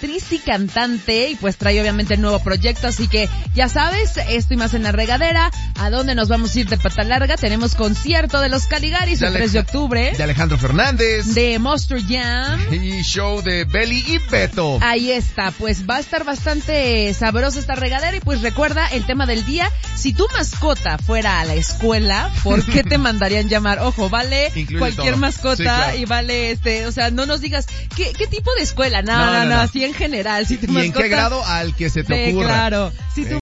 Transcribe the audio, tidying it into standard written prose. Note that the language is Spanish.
actriz y cantante, y pues trae obviamente el nuevo proyecto, así que ya sabes, esto y más en La Regadera. ¿A dónde nos vamos a ir de pata larga? Tenemos concierto de los Caligaris el 3 de octubre. De Alejandro Fernández. De Monster Jam. Y show de Belly y Beto. Ahí está, pues va a estar bastante sabrosa esta regadera. Y pues recuerda el tema del día: si tu mascota fuera a la escuela, ¿por qué te mandarían llamar? Ojo, vale incluye cualquier todo. mascota, Sí, claro. y vale o sea, no nos digas ¿qué tipo de escuela? No, así en general. Si tu ¿Y mascota, en qué grado? Al que se te ocurra. Claro. Si tu